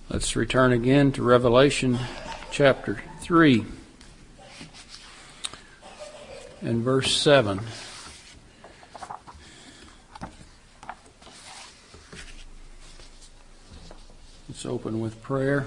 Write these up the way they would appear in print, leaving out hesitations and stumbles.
Let's return again to Revelation chapter 3 and verse 7. Let's open with prayer.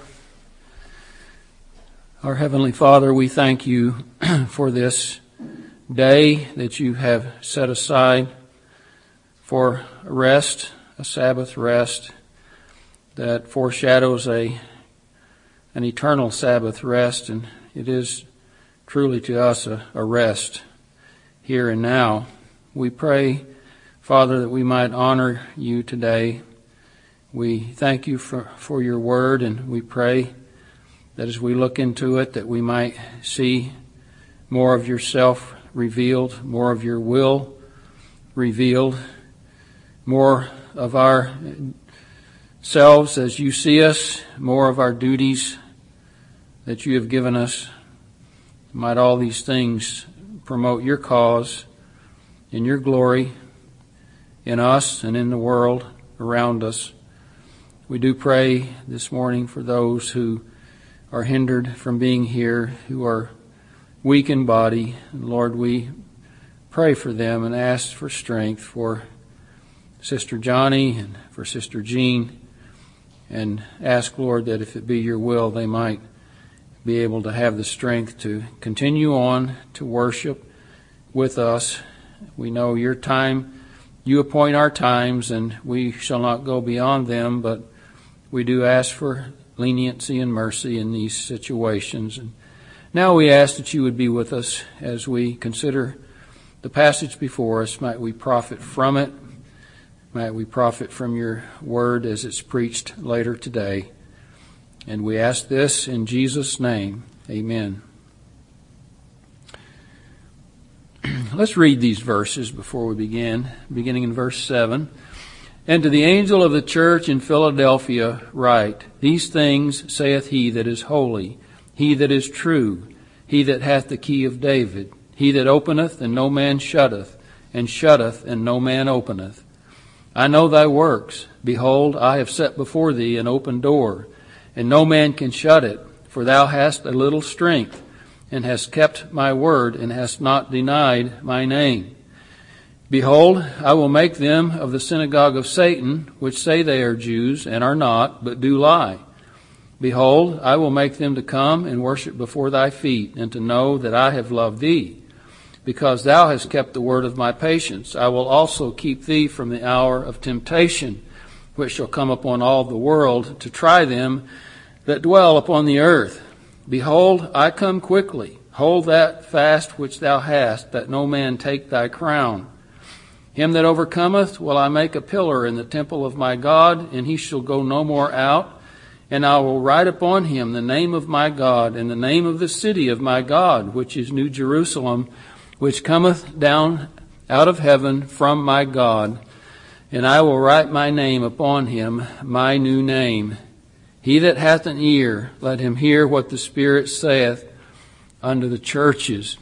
Our Heavenly Father, we thank you for this day that you have set aside for rest, a Sabbath rest that foreshadows an eternal Sabbath rest, and it is truly to us a rest here and now. We pray, Father, that we might honor you today. We thank you for your word, and we pray that as we look into it, that we might see more of yourself revealed, more of your will revealed, more of ourselves as you see us, more of our duties that you have given us. Might all these things promote your cause in your glory in us and in the world around us. We do pray this morning for those who are hindered from being here, who are weak in body. And Lord, we pray for them and ask for strength for Sister Johnny and for Sister Jean, and ask, Lord, that if it be your will, they might be able to have the strength to continue on to worship with us. We know your time, you appoint our times, and we shall not go beyond them, but we do ask for leniency and mercy in these situations. And now we ask that you would be with us as we consider the passage before us. Might we profit from it. Might we profit from your word as it's preached later today. And we ask this in Jesus' name. Amen. Let's read these verses before we begin. Beginning in verse 7. And to the angel of the church in Philadelphia write, These things saith he that is holy, he that is true, he that hath the key of David, he that openeth and no man shutteth, and shutteth and no man openeth. I know thy works. Behold, I have set before thee an open door, and no man can shut it, for thou hast a little strength, and hast kept my word, and hast not denied my name. Behold, I will make them of the synagogue of Satan, which say they are Jews, and are not, but do lie. Behold, I will make them to come and worship before thy feet, and to know that I have loved thee. Because thou hast kept the word of my patience, I will also keep thee from the hour of temptation, which shall come upon all the world, to try them that dwell upon the earth. Behold, I come quickly. Hold that fast which thou hast, that no man take thy crown. Him that overcometh will I make a pillar in the temple of my God, and he shall go no more out. And I will write upon him the name of my God, and the name of the city of my God, which is New Jerusalem, which cometh down out of heaven from my God. And I will write my name upon him, my new name. He that hath an ear, let him hear what the Spirit saith unto the churches.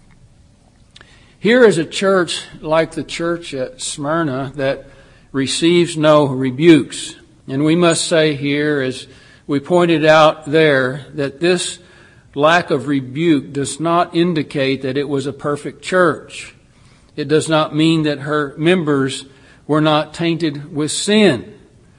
Here is a church like the church at Smyrna that receives no rebukes. And we must say here, as we pointed out there, that this lack of rebuke does not indicate that it was a perfect church. It does not mean that her members were not tainted with sin.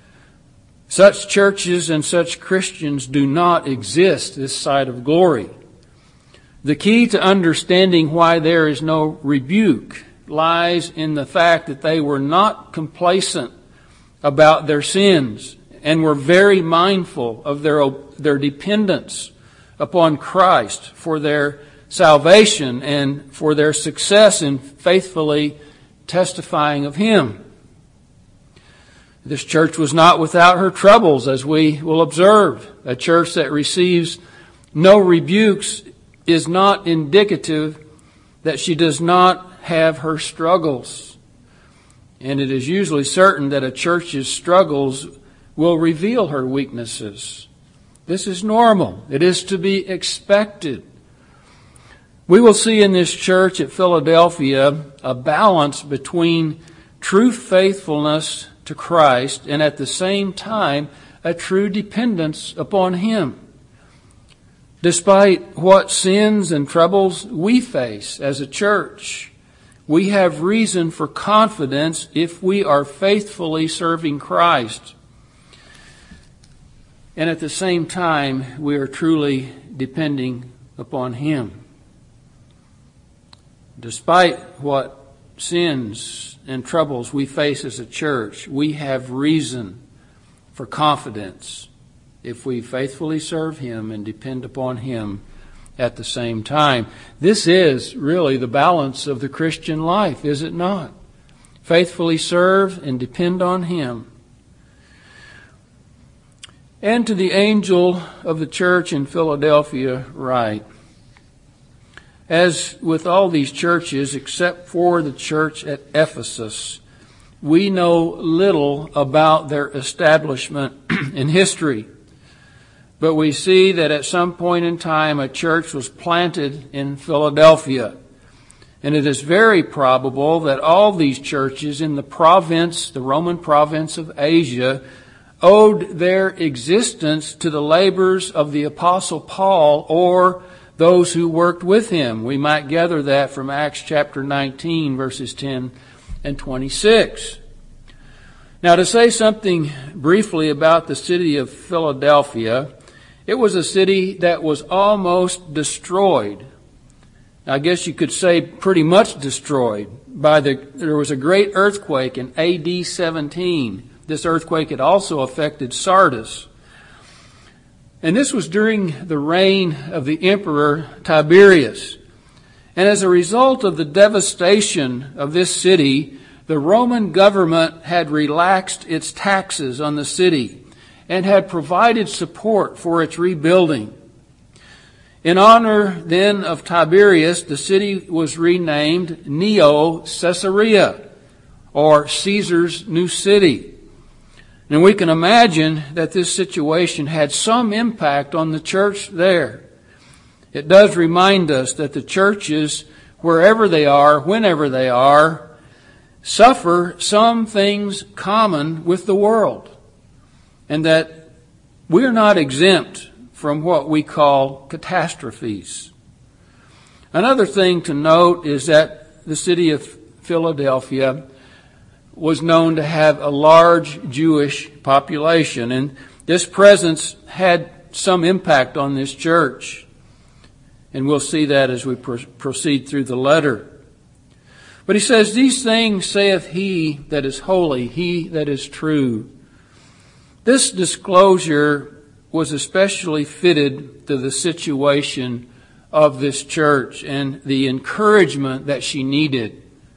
Such churches and such Christians do not exist this side of glory. The key to understanding why there is no rebuke lies in the fact that they were not complacent about their sins and were very mindful of their dependence upon Christ for their salvation and for their success in faithfully testifying of Him. This church was not without her troubles, as we will observe. A church that receives no rebukes is not indicative that she does not have her struggles. And it is usually certain that a church's struggles will reveal her weaknesses. This is normal. It is to be expected. We will see in this church at Philadelphia a balance between true faithfulness to Christ and at the same time a true dependence upon Him. Despite what sins and troubles we face as a church, we have reason for confidence if we are faithfully serving Christ. And at the same time, we are truly depending upon Him. Despite what sins and troubles we face as a church, we have reason for confidence if we faithfully serve Him and depend upon Him at the same time. This is really the balance of the Christian life, is it not? Faithfully serve and depend on Him. And to the angel of the church in Philadelphia write, as with all these churches, except for the church at Ephesus, we know little about their establishment in history. But we see that at some point in time a church was planted in Philadelphia. And it is very probable that all these churches in the province, the Roman province of Asia, owed their existence to the labors of the Apostle Paul or those who worked with him. We might gather that from Acts chapter 19, verses 10 and 26. Now, to say something briefly about the city of Philadelphia, it was a city that was almost destroyed. I guess you could say pretty much destroyed. There was a great earthquake in AD 17. This earthquake had also affected Sardis. And this was during the reign of the Emperor Tiberius. And as a result of the devastation of this city, the Roman government had relaxed its taxes on the city and had provided support for its rebuilding. In honor then of Tiberius, the city was renamed Neo Caesarea, or Caesar's new city. And we can imagine that this situation had some impact on the church there. It does remind us that the churches, wherever they are, whenever they are, suffer some things common with the world. And that we're not exempt from what we call catastrophes. Another thing to note is that the city of Philadelphia was known to have a large Jewish population, and this presence had some impact on this church. And we'll see that as we proceed through the letter. But he says, "These things saith he that is holy, he that is true." This disclosure was especially fitted to the situation of this church and the encouragement that she needed.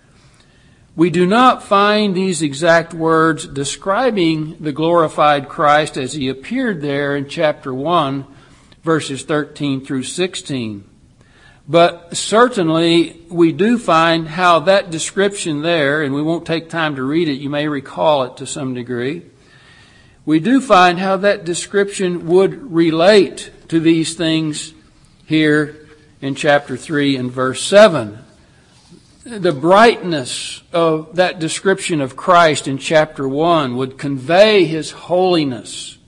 We do not find these exact words describing the glorified Christ as He appeared there in chapter 1, verses 13 through 16. But certainly we do find how that description there, and we won't take time to read it, you may recall it to some degree. We do find how that description would relate to these things here in chapter 3 and verse 7. The brightness of that description of Christ in chapter 1 would convey His holiness.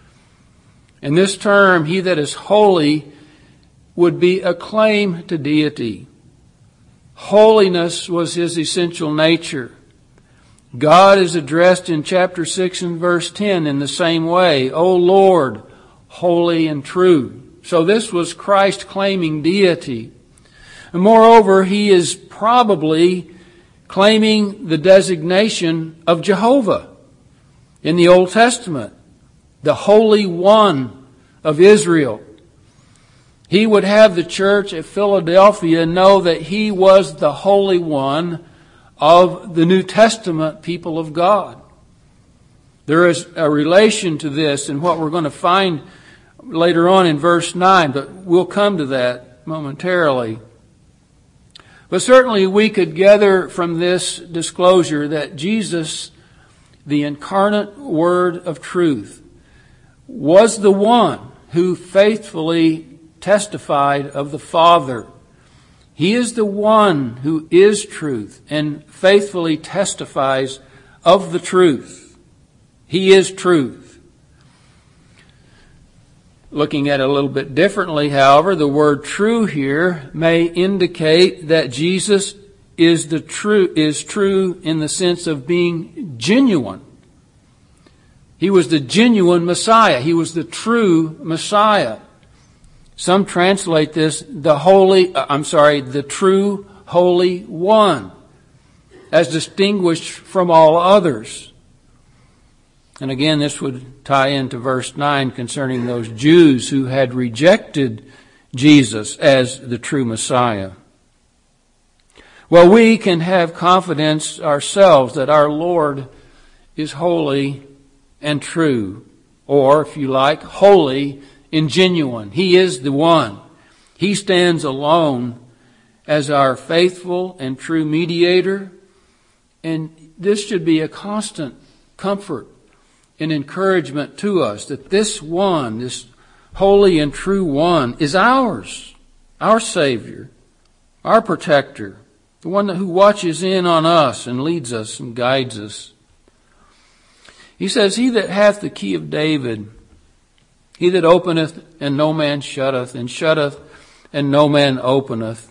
And this term, he that is holy, would be a claim to deity. Holiness was His essential nature. God is addressed in chapter 6 and verse 10 in the same way. O Lord, holy and true. So this was Christ claiming deity. And moreover, He is probably claiming the designation of Jehovah in the Old Testament, the Holy One of Israel. He would have the church at Philadelphia know that He was the Holy One of the New Testament people of God. There is a relation to this in what we're going to find later on in verse 9, but we'll come to that momentarily. But certainly we could gather from this disclosure that Jesus, the incarnate Word of truth, was the one who faithfully testified of the Father. He is the one who is truth and faithfully testifies of the truth. He is truth. Looking at it a little bit differently, however, the word true here may indicate that Jesus is true in the sense of being genuine. He was the genuine Messiah. He was the true Messiah. Some translate this the true Holy One, as distinguished from all others. And again, this would tie into verse 9 concerning those Jews who had rejected Jesus as the true Messiah. Well, we can have confidence ourselves that our Lord is holy and true, or, if you like, holy and genuine. He is the one. He stands alone as our faithful and true mediator, and this should be a constant comfort and encouragement to us that this one, this holy and true one, is ours, our Savior, our protector, the one who watches in on us and leads us and guides us. He says, "He that hath the key of David, he that openeth and no man shutteth, and shutteth and no man openeth."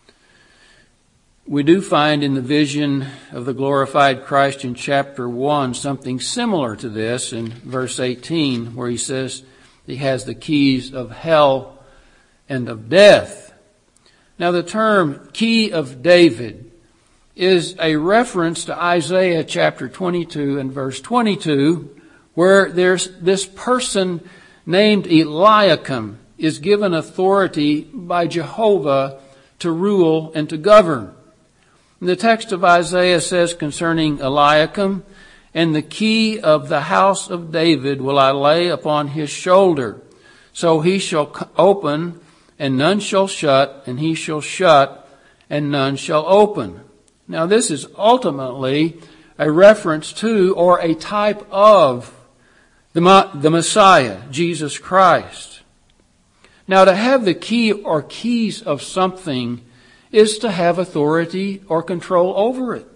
We do find in the vision of the glorified Christ in chapter 1 something similar to this in verse 18, where he says he has the keys of hell and of death. Now, the term key of David is a reference to Isaiah chapter 22 and verse 22, where there's this person named Eliakim is given authority by Jehovah to rule and to govern. The text of Isaiah says concerning Eliakim, "And the key of the house of David will I lay upon his shoulder. So he shall open, and none shall shut, and he shall shut, and none shall open." Now this is ultimately a reference to, or a type of, the Messiah, Jesus Christ. Now, to have the key or keys of something is to have authority or control over it.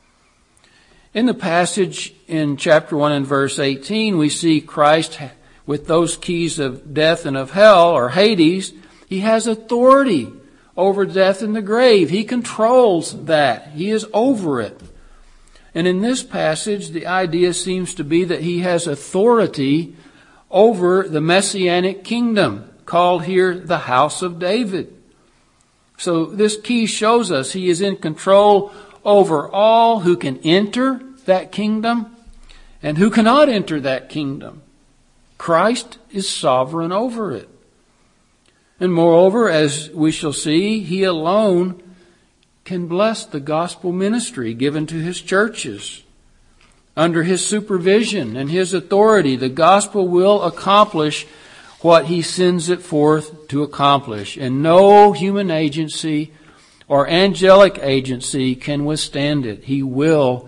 In the passage in chapter 1 and verse 18, we see Christ with those keys of death and of hell, or Hades. He has authority over death and the grave. He controls that. He is over it. And in this passage, the idea seems to be that he has authority over the Messianic kingdom, called here the house of David. So this key shows us he is in control over all who can enter that kingdom and who cannot enter that kingdom. Christ is sovereign over it. And moreover, as we shall see, he alone can bless the gospel ministry given to his churches. Under his supervision and his authority, the gospel will accomplish what he sends it forth to accomplish. And no human agency or angelic agency can withstand it. He will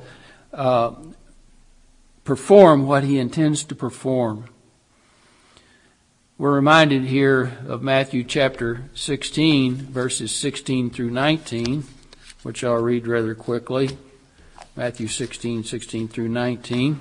perform what he intends to perform. We're reminded here of Matthew chapter 16, verses 16 through 19, which I'll read rather quickly. Matthew 16, 16 through 19.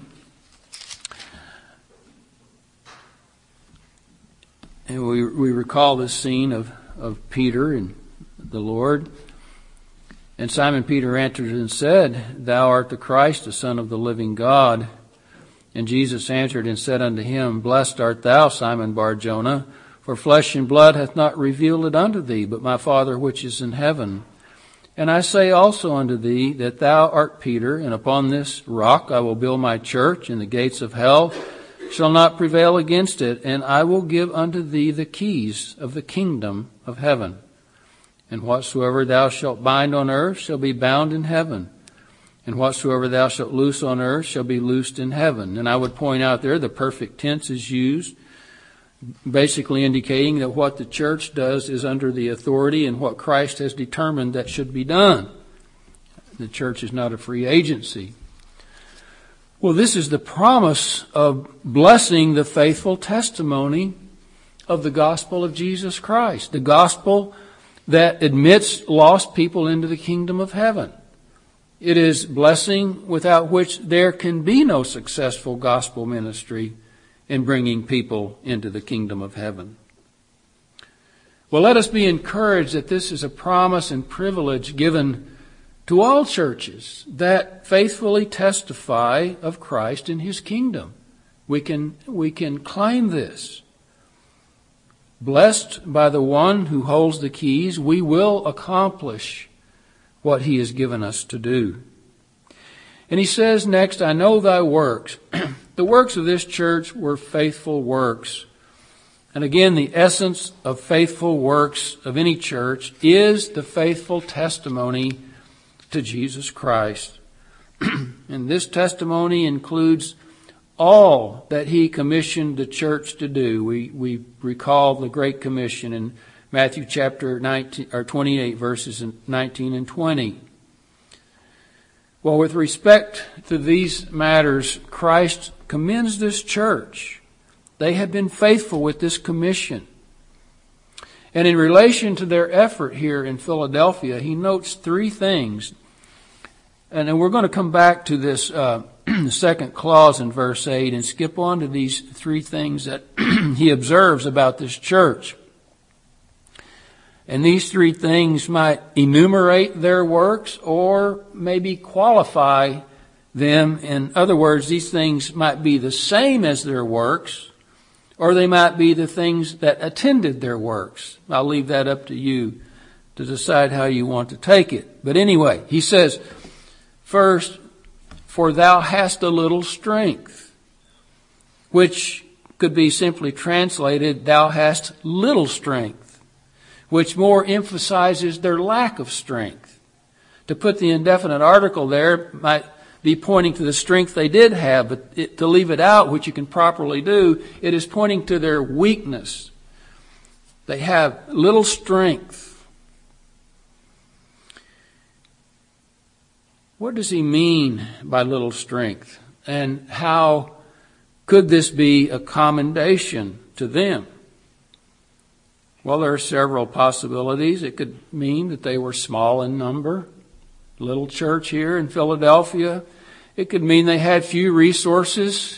And we recall this scene of Peter and the Lord. "And Simon Peter answered and said, Thou art the Christ, the Son of the living God. And Jesus answered and said unto him, Blessed art thou, Simon Bar-Jonah, for flesh and blood hath not revealed it unto thee, but my Father which is in heaven. And I say also unto thee that thou art Peter, and upon this rock I will build my church, and the gates of hell shall not prevail against it, and I will give unto thee the keys of the kingdom of heaven. And whatsoever thou shalt bind on earth shall be bound in heaven, and whatsoever thou shalt loose on earth shall be loosed in heaven." And I would point out there the perfect tense is used, basically indicating that what the church does is under the authority and what Christ has determined that should be done. The church is not a free agency. Well, this is the promise of blessing the faithful testimony of the gospel of Jesus Christ, the gospel that admits lost people into the kingdom of heaven. It is blessing without which there can be no successful gospel ministry in bringing people into the kingdom of heaven. Well, let us be encouraged that this is a promise and privilege given to all churches that faithfully testify of Christ in His kingdom. We can claim this. Blessed by the one who holds the keys, we will accomplish what He has given us to do. And he says next, I know thy works. The works of this church were faithful works. And again, the essence of faithful works of any church is the faithful testimony to Jesus Christ. And this testimony includes all that He commissioned the church to do. We recall the Great Commission in Matthew chapter 28, verses 19 and 20. Well, with respect to these matters, Christ commends this church. They have been faithful with this commission. And in relation to their effort here in Philadelphia, He notes three things. And then we're going to come back to this second clause in verse 8 and skip on to these three things that He observes about this church. And these three things might enumerate their works or maybe qualify them. In other words, these things might be the same as their works, or they might be the things that attended their works. I'll leave that up to you to decide how you want to take it. But anyway, he says, first, for thou hast a little strength, which could be simply translated, thou hast little strength, which more emphasizes their lack of strength. To put the indefinite article there might be pointing to the strength they did have, but to leave it out, which you can properly do, it is pointing to their weakness. They have little strength. What does he mean by little strength? And how could this be a commendation to them? Well, there are several possibilities. It could mean that they were small in number. Little church here in Philadelphia. It could mean they had few resources.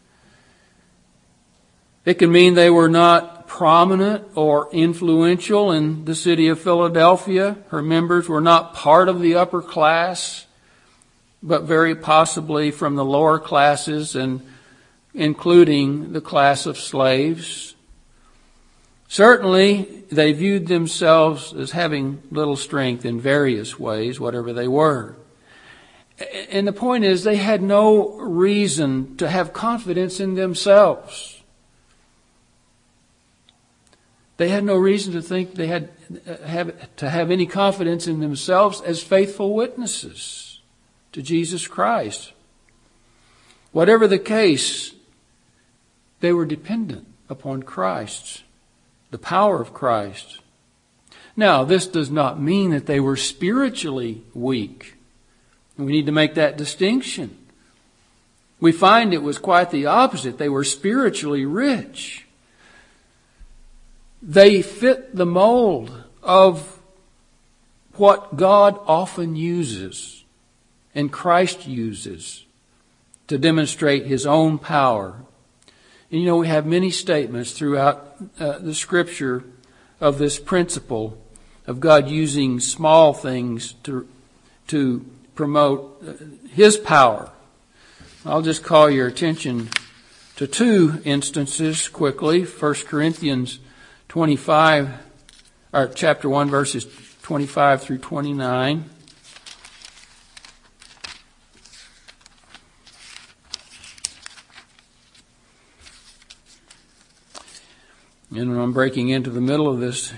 It could mean they were not prominent or influential in the city of Philadelphia. Her members were not part of the upper class, but very possibly from the lower classes, and including the class of slaves. Certainly, they viewed themselves as having little strength in various ways, whatever they were. And the point is, they had no reason to have confidence in themselves. They had no reason to think they had to have any confidence in themselves as faithful witnesses to Jesus Christ. Whatever the case, they were dependent upon Christ. The power of Christ. Now, this does not mean that they were spiritually weak. We need to make that distinction. We find it was quite the opposite. They were spiritually rich. They fit the mold of what God often uses and Christ uses to demonstrate His own power. And we have many statements throughout the Scripture of this principle of God using small things to promote His power. I'll just call your attention to two instances quickly. 1 Corinthians 25, or chapter 1, verses 25 through 29. And I'm breaking into the middle of this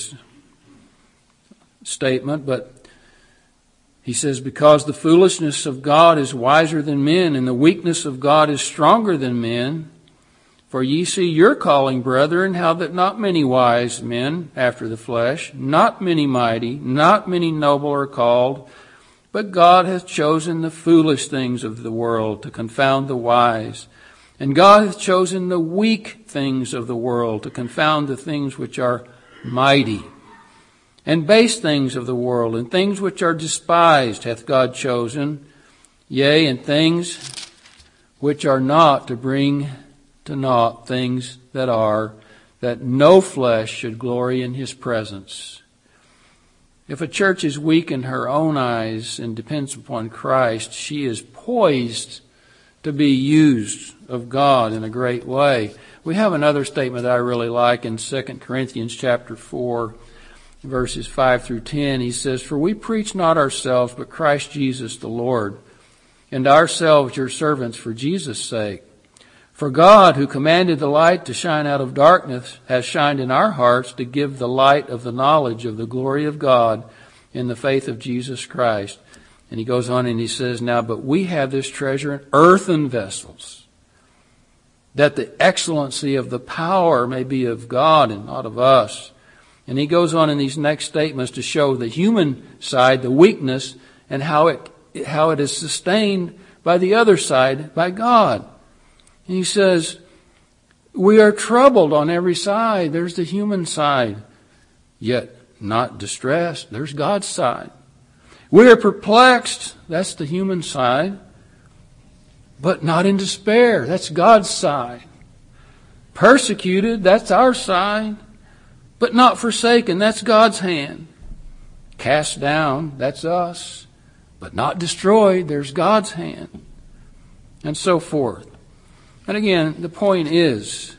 statement, but he says, because the foolishness of God is wiser than men, and the weakness of God is stronger than men. For ye see your calling, brethren, how that not many wise men after the flesh, not many mighty, not many noble are called, but God hath chosen the foolish things of the world to confound the wise. And God hath chosen the weak things of the world to confound the things which are mighty. And base things of the world, and things which are despised hath God chosen, yea, and things which are not, to bring to naught things that are, that no flesh should glory in his presence. If a church is weak in her own eyes and depends upon Christ, she is poised to be used of God in a great way. We have another statement that I really like in 2 Corinthians chapter 4, verses 5 through 10. He says, "For we preach not ourselves, but Christ Jesus the Lord, and ourselves your servants for Jesus' sake. For God, who commanded the light to shine out of darkness, has shined in our hearts to give the light of the knowledge of the glory of God in the faith of Jesus Christ." And he goes on and he says, "Now, but we have this treasure in earthen vessels, that the excellency of the power may be of God and not of us." And he goes on in these next statements to show the human side, the weakness, and how it is sustained by the other side, by God. And he says, "We are troubled on every side." There's the human side. Yet not distressed. There's God's side. "We are perplexed." That's the human side. But not in despair. That's God's side. "Persecuted." That's our side. But not forsaken. That's God's hand. "Cast down." That's us. But not destroyed. There's God's hand. And so forth. And again, the point is,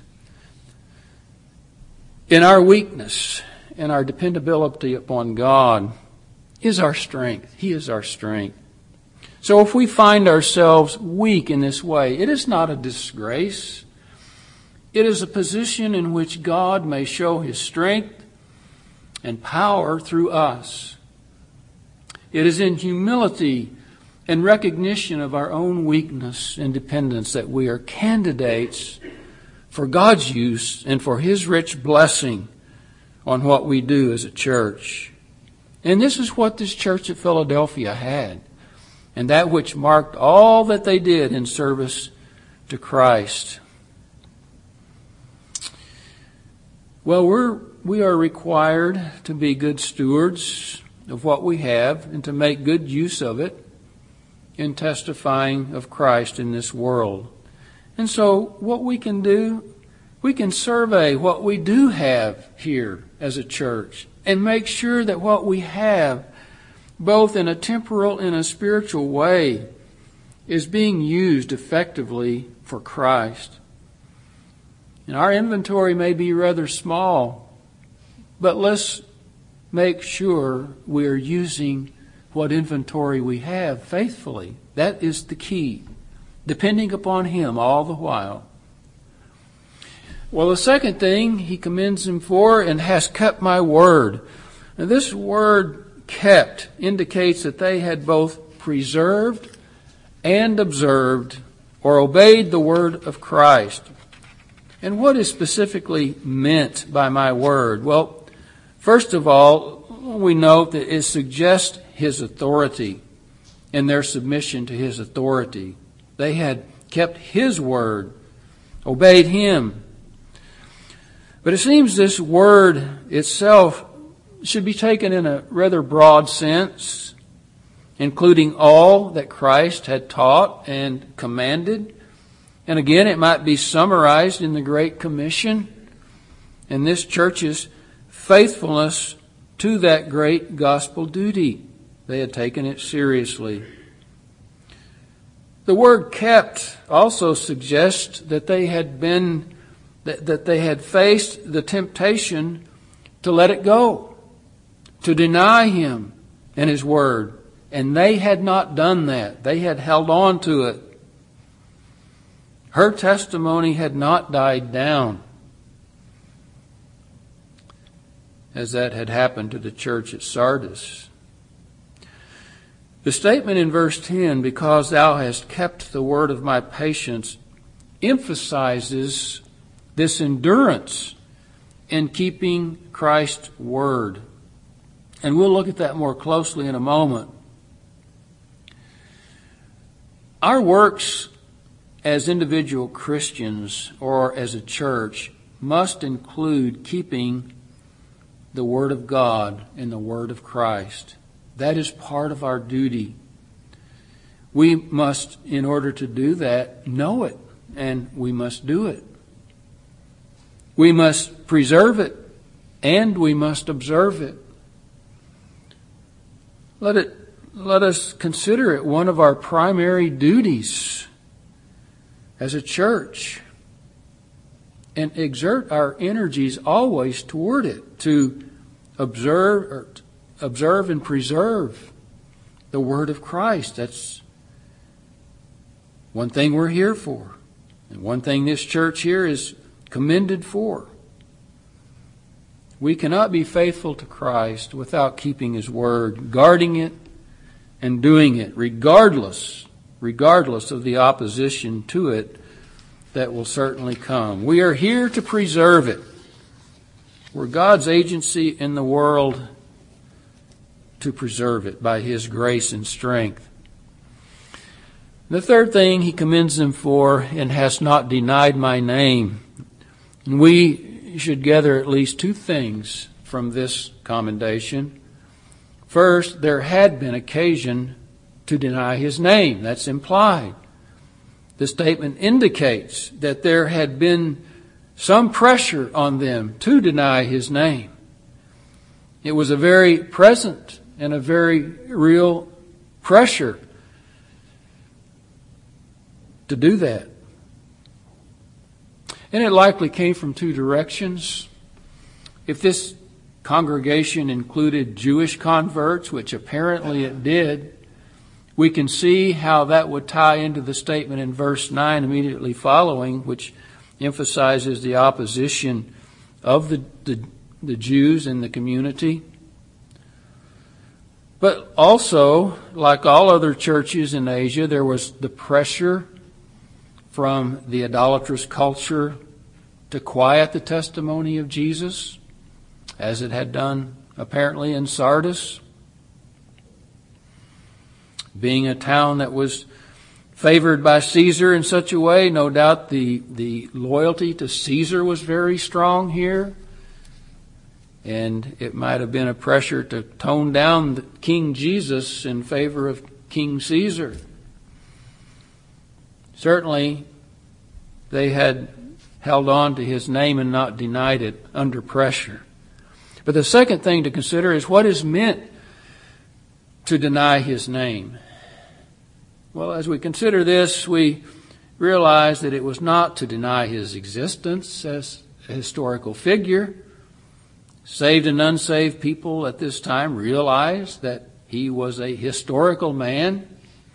in our weakness and our dependability upon God is our strength. He is our strength. So if we find ourselves weak in this way, it is not a disgrace. It is a position in which God may show his strength and power through us. It is in humility and recognition of our own weakness and dependence that we are candidates for God's use and for his rich blessing on what we do as a church. And this is what this church at Philadelphia had, and that which marked all that they did in service to Christ. Well, we are required to be good stewards of what we have and to make good use of it in testifying of Christ in this world. And so what we can do, we can survey what we do have here as a church and make sure that what we have, both in a temporal and a spiritual way, is being used effectively for Christ. And our inventory may be rather small, but let's make sure we are using what inventory we have faithfully. That is the key. Depending upon him all the while. Well, the second thing he commends him for, "and has kept my word." Now, this word "kept" indicates that they had both preserved and observed or obeyed the word of Christ. And what is specifically meant by my word? Well, first of all, we note that it suggests his authority and their submission to his authority. They had kept his word, obeyed him. But it seems this word itself should be taken in a rather broad sense, including all that Christ had taught and commanded. And again, it might be summarized in the Great Commission and this church's faithfulness to that great gospel duty. They had taken it seriously. The word "kept" also suggests that they had faced the temptation to let it go, to deny him and his word. And they had not done that. They had held on to it. Her testimony had not died down, as that had happened to the church at Sardis. The statement in verse 10, "because thou hast kept the word of my patience," emphasizes this endurance in keeping Christ's word. And we'll look at that more closely in a moment. Our works as individual Christians or as a church must include keeping the word of God and the word of Christ. That is part of our duty. We must, in order to do that, know it, and we must do it. We must preserve it, and we must observe it. Let us consider it one of our primary duties as a church, and exert our energies always toward it, to observe and preserve the Word of Christ. That's one thing we're here for, and one thing this church here is commended for. We cannot be faithful to Christ without keeping His Word, guarding it, and doing it, regardless of the opposition to it that will certainly come. We are here to preserve it. We're God's agency in the world to preserve it by His grace and strength. The third thing He commends them for, and has not denied my name. And we should gather at least two things from this commendation. First, there had been occasion to deny His name. That's implied. The statement indicates that there had been some pressure on them to deny His name. It was a very present and a very real pressure to do that. And it likely came from two directions. If this congregation included Jewish converts, which apparently it did, we can see how that would tie into the statement in verse 9 immediately following, which emphasizes the opposition of the Jews in the community. But also, like all other churches in Asia, there was the pressure from the idolatrous culture to quiet the testimony of Jesus, as it had done apparently in Sardis. Being a town that was favored by Caesar in such a way, no doubt the loyalty to Caesar was very strong here. And it might have been a pressure to tone down King Jesus in favor of King Caesar. Certainly, they had held on to His name and not denied it under pressure. But the second thing to consider is what is meant to deny His name. Well, as we consider this, we realize that it was not to deny His existence as a historical figure. Saved and unsaved people at this time realized that He was a historical man.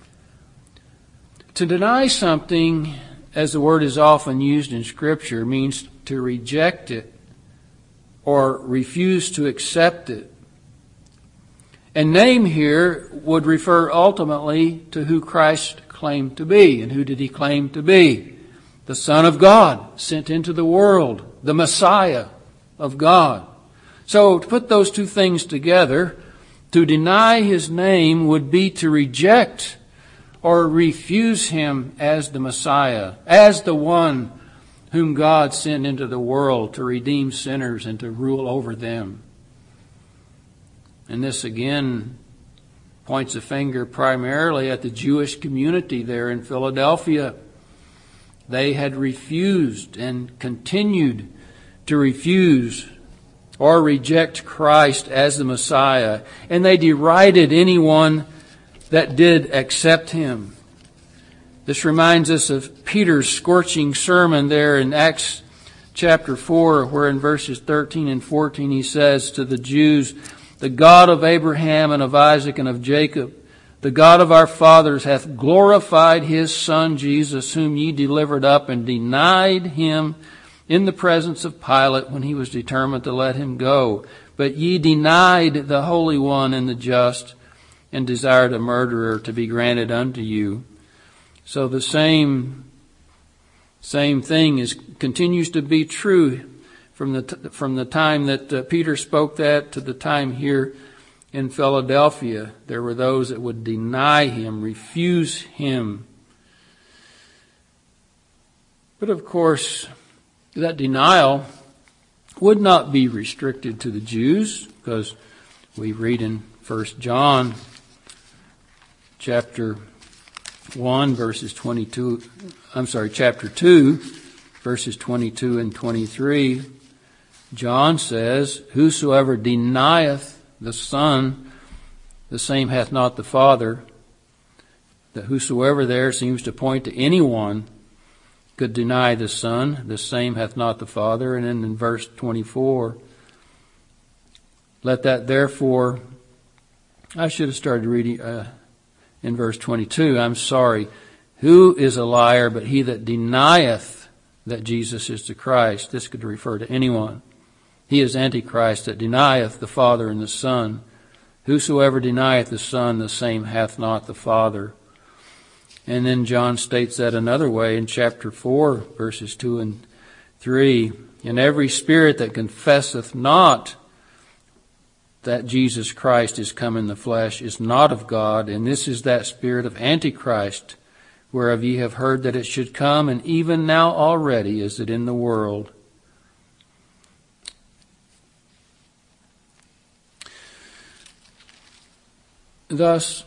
To deny something, as the word is often used in Scripture, means to reject it or refuse to accept it. And name here would refer ultimately to who Christ claimed to be. And who did He claim to be? The Son of God, sent into the world, the Messiah of God. So to put those two things together, to deny His name would be to reject or refuse Him as the Messiah, as the one whom God sent into the world to redeem sinners and to rule over them. And this again points a finger primarily at the Jewish community there in Philadelphia. They had refused and continued to refuse or reject Christ as the Messiah. And they derided anyone that did accept Him. This reminds us of Peter's scorching sermon there in Acts chapter 4, where in verses 13 and 14 he says to the Jews, "The God of Abraham and of Isaac and of Jacob, the God of our fathers, hath glorified His Son Jesus, whom ye delivered up and denied Him in the presence of Pilate when he was determined to let Him go. But ye denied the Holy One and the just, and desired a murderer to be granted unto you." So the same thing continues to be true from the time that Peter spoke that to the time here in Philadelphia. There were those that would deny Him, refuse Him. But of course, that denial would not be restricted to the Jews, because we read in 1 John chapter 2, verses 22 and 23, John says, "Whosoever denieth the Son, the same hath not the Father." The whosoever there seems to point to anyone could deny the Son, the same hath not the Father. And then in verse 24, "Let that therefore," I should have started reading in verse 22. I'm sorry. "Who is a liar but he that denieth that Jesus is the Christ?" This could refer to anyone. "He is Antichrist that denieth the Father and the Son. Whosoever denieth the Son, the same hath not the Father." And then John states that another way in chapter 4, verses 2 and 3. "And every spirit that confesseth not that Jesus Christ is come in the flesh is not of God, and this is that spirit of Antichrist, whereof ye have heard that it should come, and even now already is it in the world." Thus,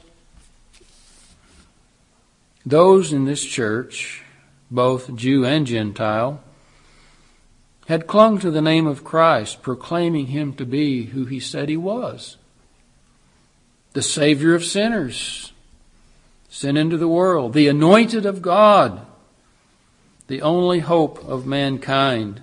those in this church, both Jew and Gentile, had clung to the name of Christ, proclaiming him to be who he said he was, the Savior of sinners sent into the world, the anointed of God, the only hope of mankind.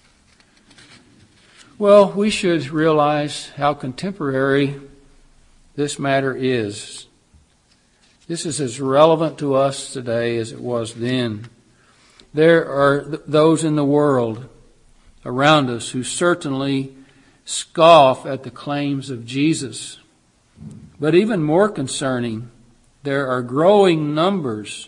Well, we should realize how contemporary this matter is. This is as relevant to us today as it was then. There are those in the world around us who certainly scoff at the claims of Jesus. But even more concerning, there are growing numbers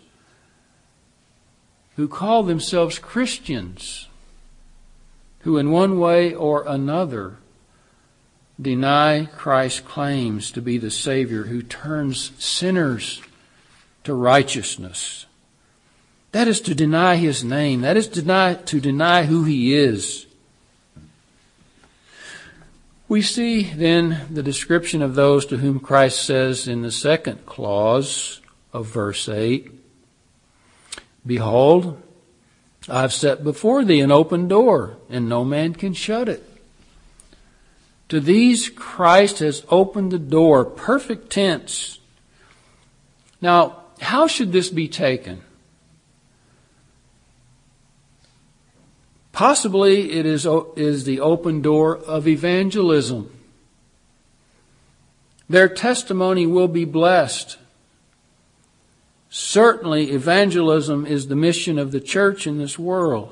who call themselves Christians, who in one way or another deny Christ's claims to be the Savior who turns sinners to righteousness. That is to deny his name. That is to deny who he is. We see then the description of those to whom Christ says in the second clause of verse 8, "Behold, I have set before thee an open door, and no man can shut it." To these Christ has opened the door, perfect tense. Now, how should this be taken? Possibly it is the open door of evangelism. Their testimony will be blessed. Certainly, evangelism is the mission of the church in this world.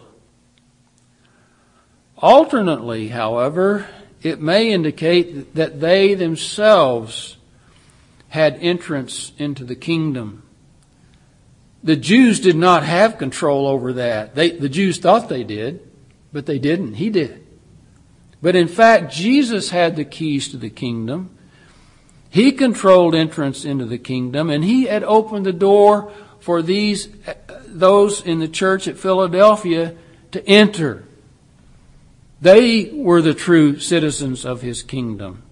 Alternately, however, it may indicate that they themselves had entrance into the kingdom. The Jews did not have control over that. The Jews thought they did, but they didn't. He did. But in fact, Jesus had the keys to the kingdom. He controlled entrance into the kingdom, and he had opened the door for those in the church at Philadelphia to enter. They were the true citizens of his kingdom.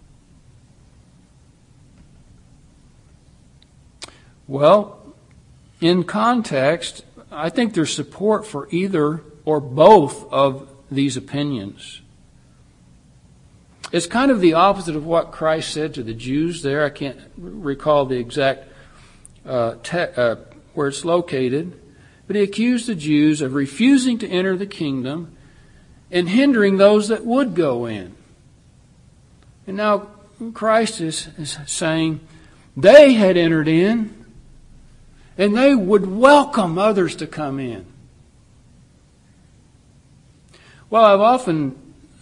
Well, in context, I think there's support for either or both of these opinions. It's kind of the opposite of what Christ said to the Jews there. I can't recall the exact where it's located. But he accused the Jews of refusing to enter the kingdom and hindering those that would go in. And now Christ is saying they had entered in and they would welcome others to come in. Well, I've often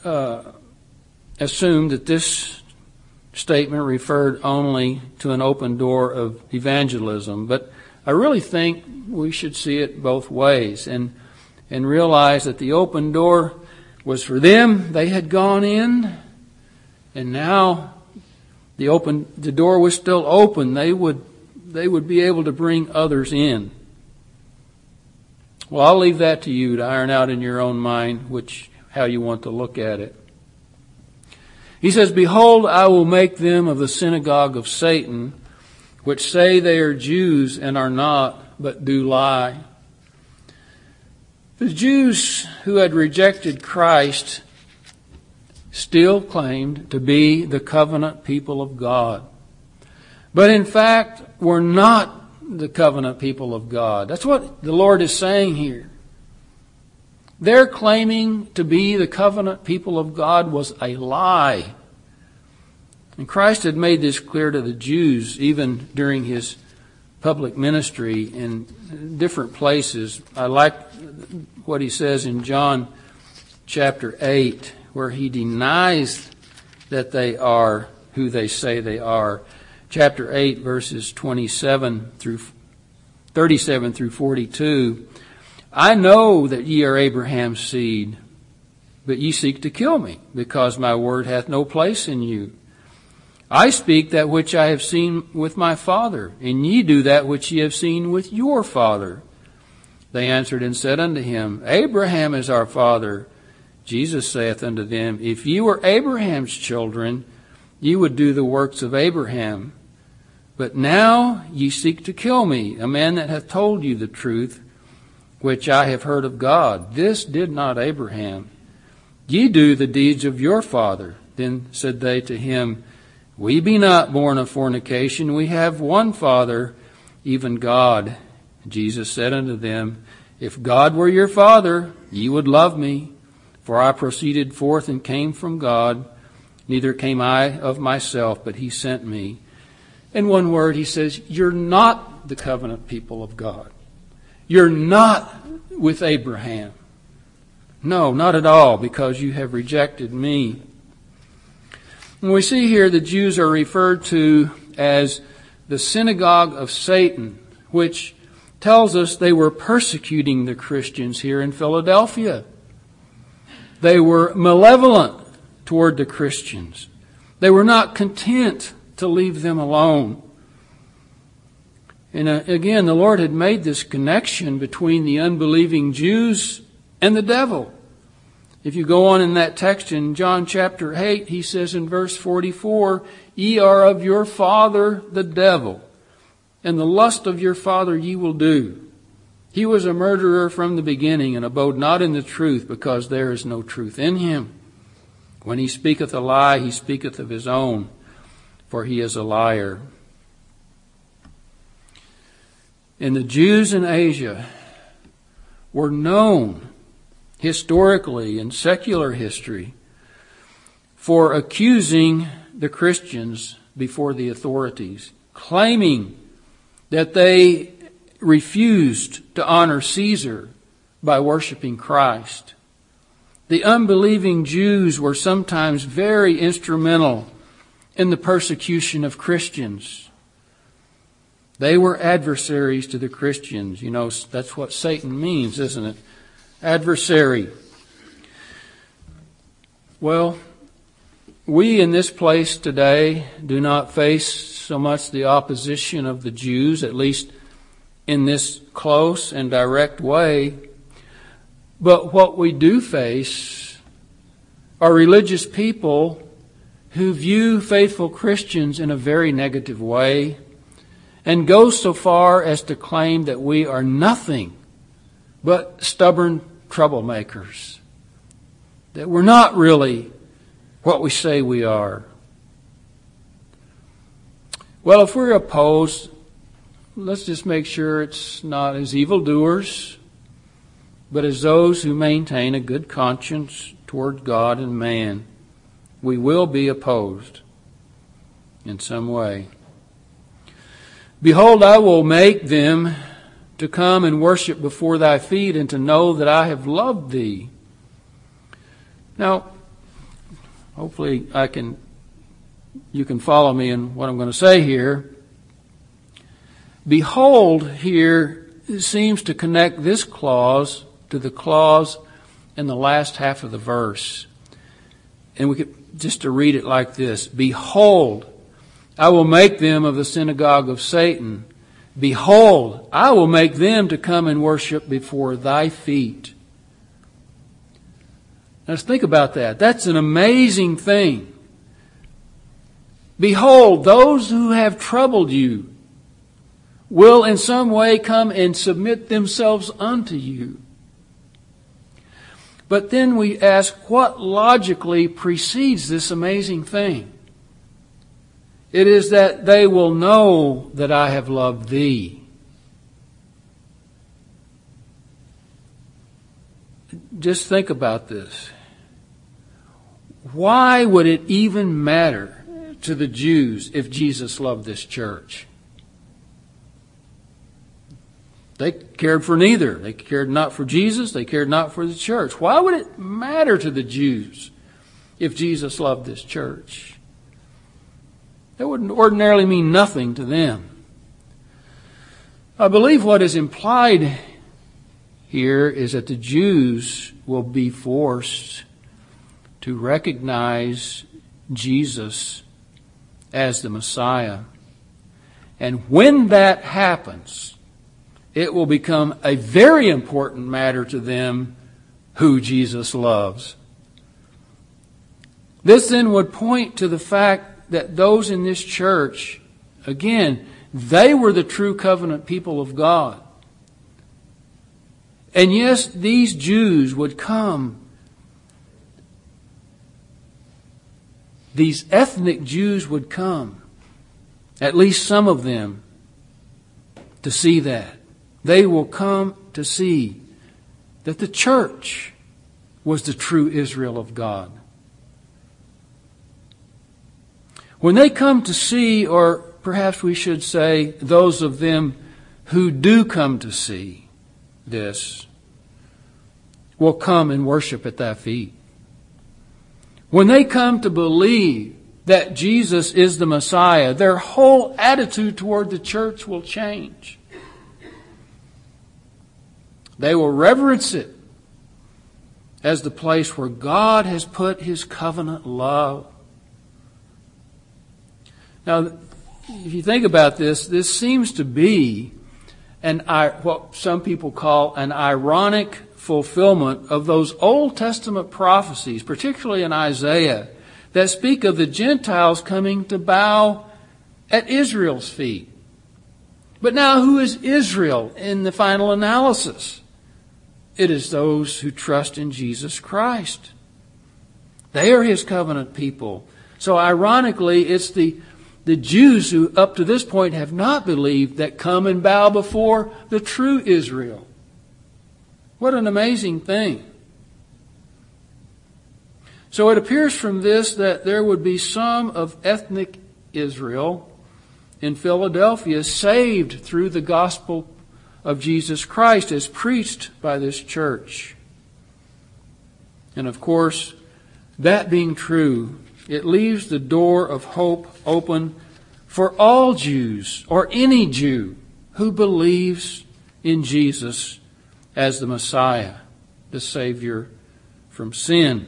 assumed that this statement referred only to an open door of evangelism, but I really think we should see it both ways and realize that the open door was for them. They had gone in, and now the door was still open. They would be able to bring others in. Well, I'll leave that to you to iron out in your own mind how you want to look at it. He says, "Behold, I will make them of the synagogue of Satan, which say they are Jews and are not, but do lie." The Jews who had rejected Christ still claimed to be the covenant people of God. But in fact, were not the covenant people of God. That's what the Lord is saying here. Their claiming to be the covenant people of God was a lie. And Christ had made this clear to the Jews even during his public ministry in different places. I like what he says in John chapter 8, where he denies that they are who they say they are. Chapter 8, verses 37 through 42. I know that ye are Abraham's seed, but ye seek to kill me, because my word hath no place in you. I speak that which I have seen with my father, and ye do that which ye have seen with your father. They answered and said unto him, Abraham is our father. Jesus saith unto them, If ye were Abraham's children, ye would do the works of Abraham. But now ye seek to kill me, a man that hath told you the truth, which I have heard of God. This did not Abraham. Ye do the deeds of your father. Then said they to him, We be not born of fornication. We have one Father, even God. Jesus said unto them, If God were your Father, ye would love me. For I proceeded forth and came from God. Neither came I of myself, but he sent me. In one word, he says, you're not the covenant people of God. You're not with Abraham. No, not at all, because you have rejected me. And we see here the Jews are referred to as the synagogue of Satan, which tells us they were persecuting the Christians here in Philadelphia. They were malevolent toward the Christians. They were not content to leave them alone. And again, the Lord had made this connection between the unbelieving Jews and the devil. If you go on in that text in John chapter 8, he says in verse 44, Ye are of your father the devil, and the lust of your father ye will do. He was a murderer from the beginning, and abode not in the truth, because there is no truth in him. When he speaketh a lie, he speaketh of his own, for he is a liar. And the Jews in Asia were known historically in secular history for accusing the Christians before the authorities, claiming that they refused to honor Caesar by worshiping Christ. The unbelieving Jews were sometimes very instrumental in the persecution of Christians. They were adversaries to the Christians. You know, that's what Satan means, isn't it? Adversary. Well, we in this place today do not face so much the opposition of the Jews, at least in this close and direct way. But what we do face are religious people who view faithful Christians in a very negative way and go so far as to claim that we are nothing but stubborn troublemakers, that we're not really what we say we are. Well, if we're opposed, let's just make sure it's not as evildoers, but as those who maintain a good conscience toward God and man. We will be opposed in some way. Behold, I will make them to come and worship before thy feet, and to know that I have loved thee. Now, hopefully you can follow me in what I'm going to say here. Behold here seems to connect this clause to the clause in the last half of the verse. And we could just to read it like this. Behold, I will make them of the synagogue of Satan. Behold, I will make them to come and worship before thy feet. Now let's think about that. That's an amazing thing. Behold, those who have troubled you will in some way come and submit themselves unto you. But then we ask, what logically precedes this amazing thing? It is that they will know that I have loved thee. Just think about this. Why would it even matter to the Jews if Jesus loved this church? They cared for neither. They cared not for Jesus. They cared not for the church. Why would it matter to the Jews if Jesus loved this church? That would ordinarily mean nothing to them. I believe what is implied here is that the Jews will be forced to recognize Jesus as the Messiah. And when that happens, it will become a very important matter to them who Jesus loves. This then would point to the fact that those in this church, again, they were the true covenant people of God. And yes, these Jews would come, these ethnic Jews would come, at least some of them, to see that. They will come to see that the church was the true Israel of God. When they come to see, or perhaps we should say, those of them who do come to see this, will come and worship at thy feet. When they come to believe that Jesus is the Messiah, their whole attitude toward the church will change. They will reverence it as the place where God has put His covenant love. Now, if you think about this, this seems to be what some people call an ironic fulfillment of those Old Testament prophecies, particularly in Isaiah, that speak of the Gentiles coming to bow at Israel's feet. But now, who is Israel in the final analysis? It is those who trust in Jesus Christ. They are His covenant people. So ironically, it's the Jews who up to this point have not believed that come and bow before the true Israel. What an amazing thing. So it appears from this that there would be some of ethnic Israel in Philadelphia saved through the gospel of Jesus Christ as preached by this church. And of course, that being true, it leaves the door of hope open for all Jews, or any Jew who believes in Jesus as the Messiah, the Savior from sin.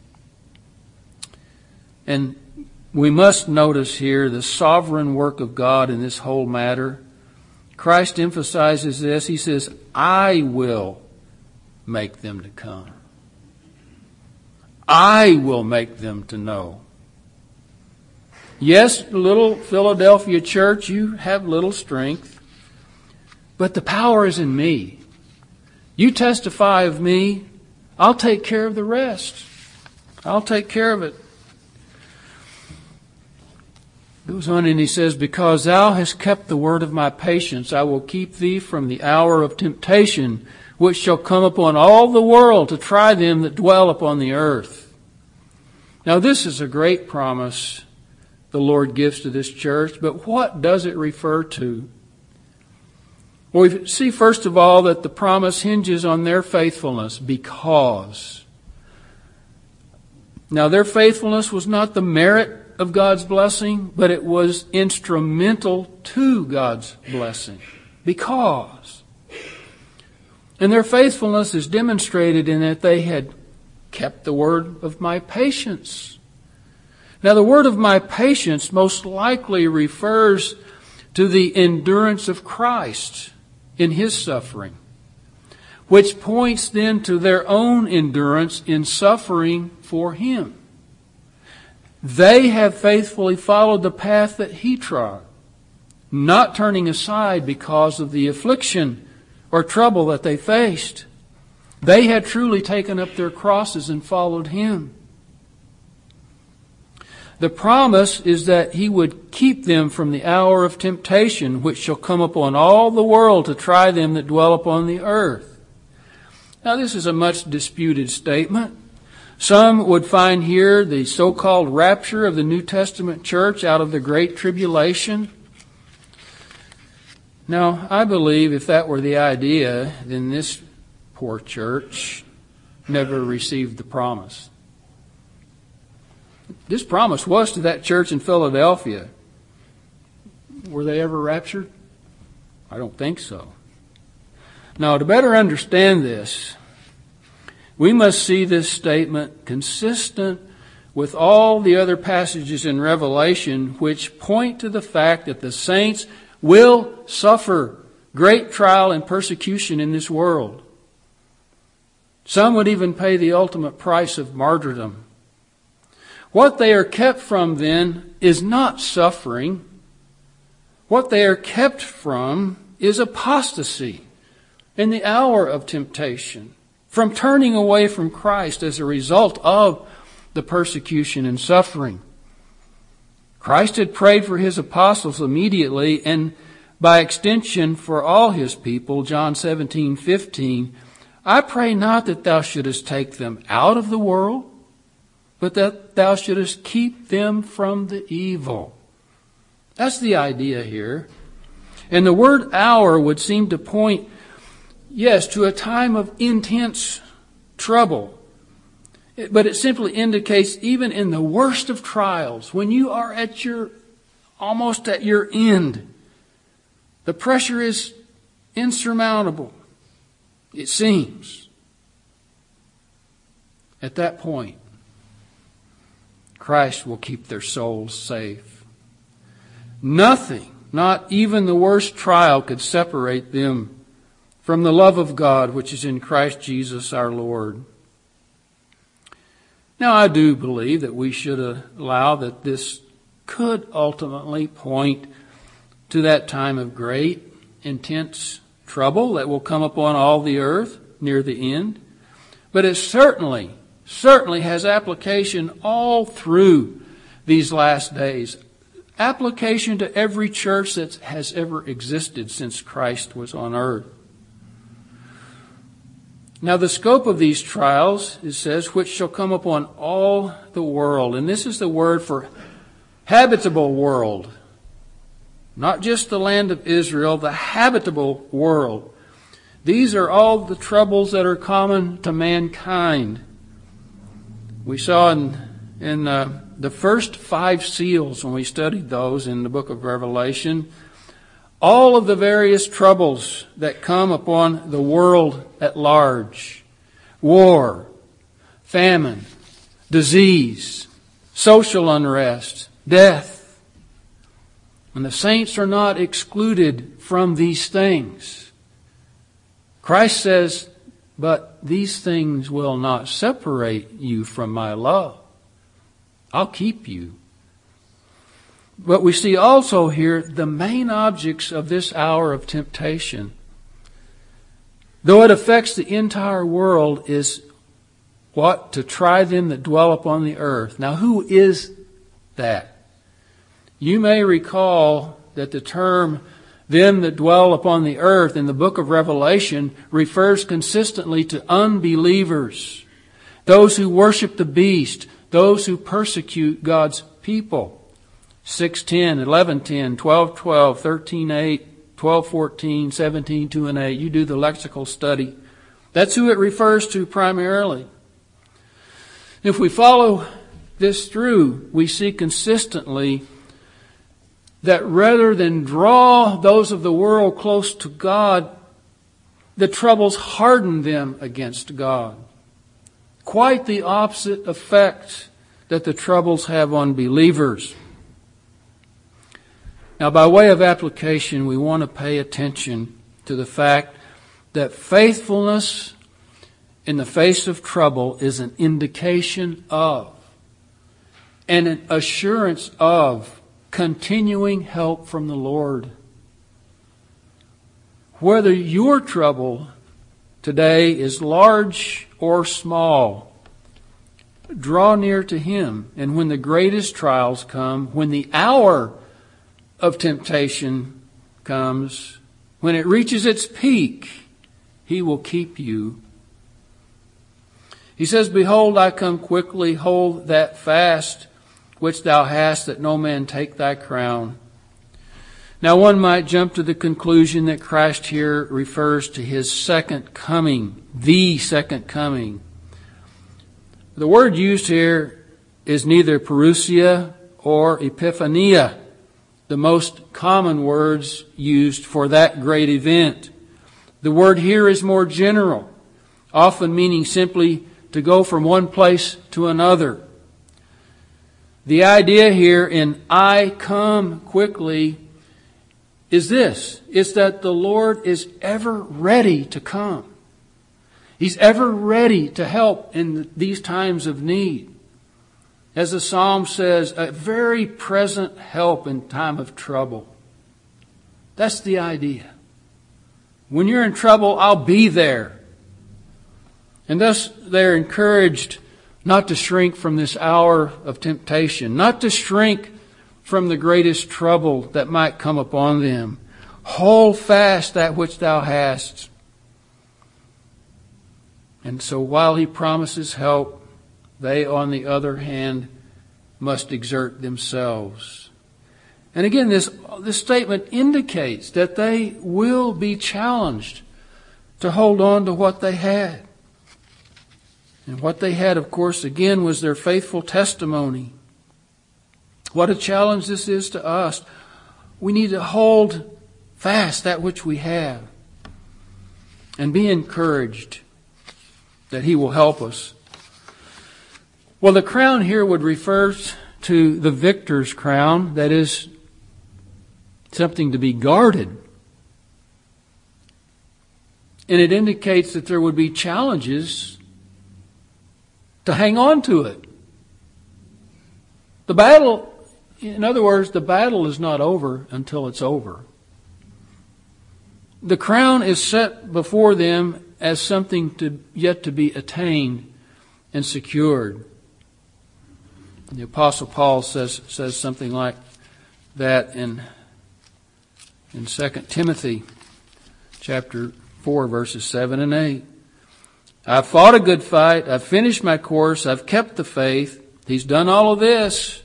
And we must notice here the sovereign work of God in this whole matter. Christ emphasizes this. He says, I will make them to come. I will make them to know. Yes, little Philadelphia church, you have little strength, but the power is in me. You testify of me, I'll take care of the rest. I'll take care of it. Goes on and he says, because thou hast kept the word of my patience, I will keep thee from the hour of temptation, which shall come upon all the world to try them that dwell upon the earth. Now this is a great promise the Lord gives to this church, but what does it refer to? Well, we see first of all that the promise hinges on their faithfulness because. Now their faithfulness was not the merit of God's blessing, but it was instrumental to God's blessing. Because. And their faithfulness is demonstrated in that they had kept the word of my patience. Now the word of my patience most likely refers to the endurance of Christ in His suffering, which points then to their own endurance in suffering for Him. They have faithfully followed the path that He trod, not turning aside because of the affliction or trouble that they faced. They had truly taken up their crosses and followed Him. The promise is that He would keep them from the hour of temptation, which shall come upon all the world to try them that dwell upon the earth. Now, this is a much disputed statement. Some would find here the so-called rapture of the New Testament church out of the Great Tribulation. Now, I believe if that were the idea, then this poor church never received the promise. This promise was to that church in Philadelphia. Were they ever raptured? I don't think so. Now, to better understand this, we must see this statement consistent with all the other passages in Revelation which point to the fact that the saints will suffer great trial and persecution in this world. Some would even pay the ultimate price of martyrdom. What they are kept from then is not suffering. What they are kept from is apostasy in the hour of temptation, from turning away from Christ as a result of the persecution and suffering. Christ had prayed for His apostles immediately, and by extension for all His people, John 17:15, I pray not that thou shouldest take them out of the world, but that thou shouldest keep them from the evil. That's the idea here. And the word hour would seem to point, yes, to a time of intense trouble. But it simply indicates even in the worst of trials, when you are almost at your end, the pressure is insurmountable, it seems. At that point, Christ will keep their souls safe. Nothing, not even the worst trial, could separate them from the love of God which is in Christ Jesus our Lord. Now, I do believe that we should allow that this could ultimately point to that time of great, intense trouble that will come upon all the earth near the end. But it certainly has application all through these last days. Application to every church that has ever existed since Christ was on earth. Now, the scope of these trials, it says, which shall come upon all the world. And this is the word for habitable world. Not just the land of Israel, the habitable world. These are all the troubles that are common to mankind. We saw in the first 5 seals, when we studied those in the book of Revelation, all of the various troubles that come upon the world at large. War, famine, disease, social unrest, death. And the saints are not excluded from these things. Christ says, but these things will not separate you from my love. I'll keep you. But we see also here the main objects of this hour of temptation, though it affects the entire world, is what? To try them that dwell upon the earth. Now, who is that? You may recall that the term them that dwell upon the earth in the book of Revelation refers consistently to unbelievers, those who worship the beast, those who persecute God's people. 6:10, 11:10, 12:12, 13:8, 12:14, 17:2 and 8. You do the lexical study. That's who it refers to primarily. If we follow this through, we see consistently that rather than draw those of the world close to God, the troubles harden them against God. Quite the opposite effect that the troubles have on believers. Now, by way of application, we want to pay attention to the fact that faithfulness in the face of trouble is an indication of and an assurance of continuing help from the Lord. Whether your trouble today is large or small, draw near to Him. And when the greatest trials come, when the hour of temptation comes, when it reaches its peak, He will keep you. He says, "Behold, I come quickly. Hold that fast which thou hast, that no man take thy crown." Now one might jump to the conclusion that Christ here refers to His second coming, the second coming. The word used here is neither parousia or epiphania, the most common words used for that great event. The word here is more general, often meaning simply to go from one place to another. The idea here in "I come quickly" is this. It's that the Lord is ever ready to come. He's ever ready to help in these times of need. As the Psalm says, a very present help in time of trouble. That's the idea. When you're in trouble, I'll be there. And thus they're encouraged not to shrink from this hour of temptation, not to shrink from the greatest trouble that might come upon them. Hold fast that which thou hast. And so while He promises help, they, on the other hand, must exert themselves. And again, this statement indicates that they will be challenged to hold on to what they had. And what they had, of course, again, was their faithful testimony. What a challenge this is to us. We need to hold fast that which we have and be encouraged that He will help us. Well, the crown here would refer to the victor's crown, that is something to be guarded. And it indicates that there would be challenges to hang on to it. The battle, in other words, the battle is not over until it's over. The crown is set before them as something yet to be attained and secured. The Apostle Paul says something like that in 2 Timothy chapter 4, verses 7 and 8. "I've fought a good fight. I've finished my course. I've kept the faith." He's done all of this.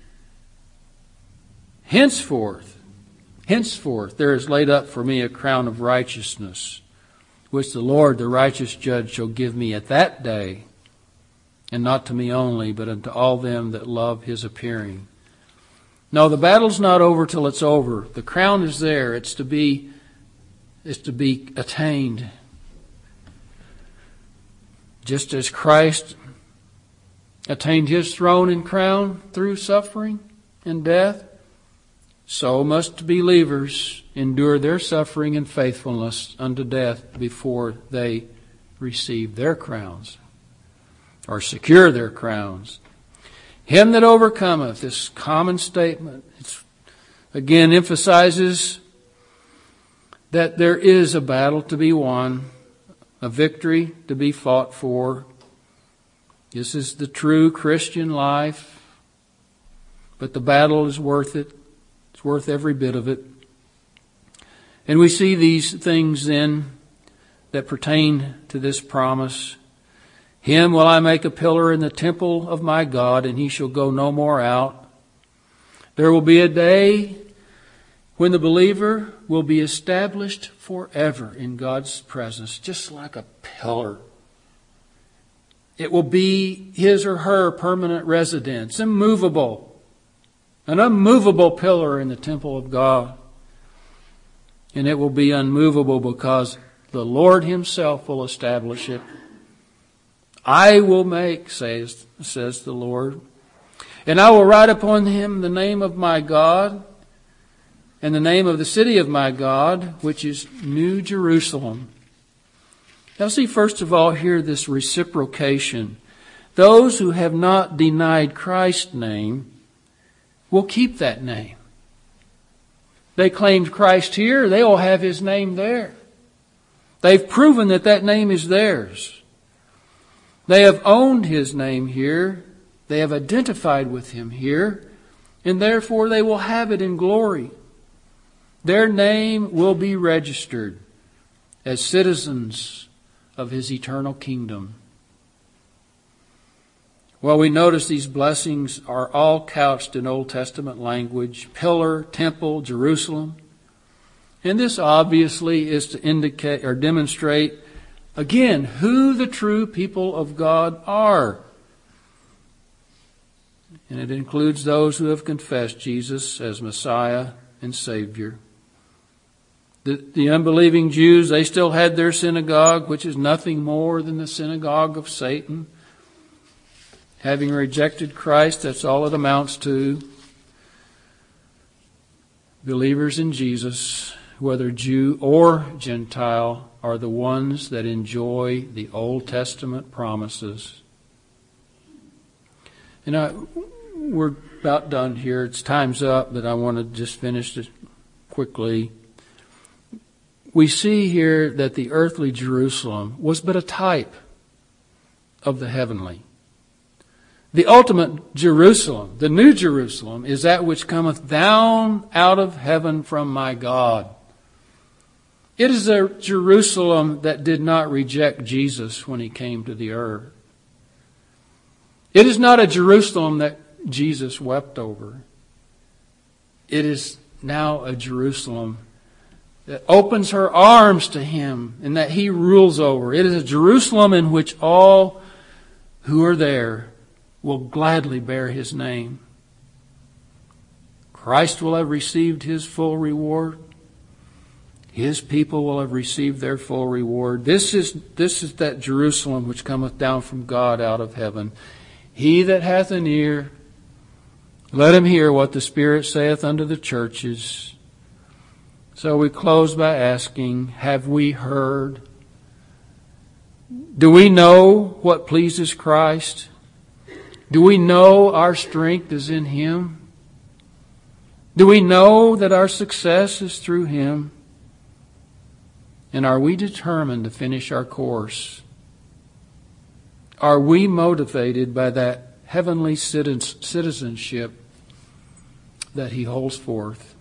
Henceforth, there is laid up for me a crown of righteousness, which the Lord, the righteous judge, shall give me at that day, and not to me only, but unto all them that love His appearing. No, the battle's not over till it's over. The crown is there. It's to be attained. Just as Christ attained His throne and crown through suffering and death, so must believers endure their suffering and faithfulness unto death before they receive their crowns or secure their crowns. "Him that overcometh," this common statement, again emphasizes that there is a battle to be won, a victory to be fought for. This is the true Christian life. But the battle is worth it. It's worth every bit of it. And we see these things then that pertain to this promise. "Him will I make a pillar in the temple of my God, and He shall go no more out." There will be a day when the believer will be established forever in God's presence, just like a pillar. It will be his or her permanent residence, immovable, an unmovable pillar in the temple of God. And it will be unmovable because the Lord Himself will establish it. "I will make," says the Lord, "and I will write upon him the name of my God, and the name of the city of my God, which is New Jerusalem." Now see, first of all, here this reciprocation. Those who have not denied Christ's name will keep that name. They claimed Christ here, they will have His name there. They've proven that that name is theirs. They have owned His name here. They have identified with Him here. And therefore they will have it in glory. Their name will be registered as citizens of His eternal kingdom. Well, we notice these blessings are all couched in Old Testament language: pillar, temple, Jerusalem. And this obviously is to indicate or demonstrate, again, who the true people of God are. And it includes those who have confessed Jesus as Messiah and Savior. The unbelieving Jews, they still had their synagogue, which is nothing more than the synagogue of Satan. Having rejected Christ, that's all it amounts to. Believers in Jesus, whether Jew or Gentile, are the ones that enjoy the Old Testament promises. And we're about done here. It's time's up, but I want to just finish it quickly. We see here that the earthly Jerusalem was but a type of the heavenly. The ultimate Jerusalem, the new Jerusalem, is that which cometh down out of heaven from my God. It is a Jerusalem that did not reject Jesus when He came to the earth. It is not a Jerusalem that Jesus wept over. It is now a Jerusalem that opens her arms to Him and that He rules over. It is a Jerusalem in which all who are there will gladly bear His name. Christ will have received His full reward. His people will have received their full reward. This is that Jerusalem which cometh down from God out of heaven. He that hath an ear, let him hear what the Spirit saith unto the churches. So we close by asking, have we heard? Do we know what pleases Christ? Do we know our strength is in Him? Do we know that our success is through Him? And are we determined to finish our course? Are we motivated by that heavenly citizenship that He holds forth?